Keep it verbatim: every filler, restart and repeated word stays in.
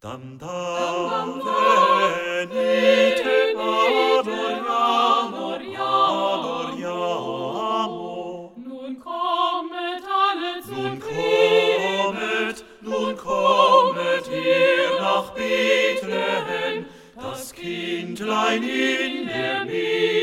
Dam dam venite adoriamo, adoriamo. Nun kommet alle zu Nun kommet, nun kommet ihr nach Bethlehem, das Kindlein in der Mitte.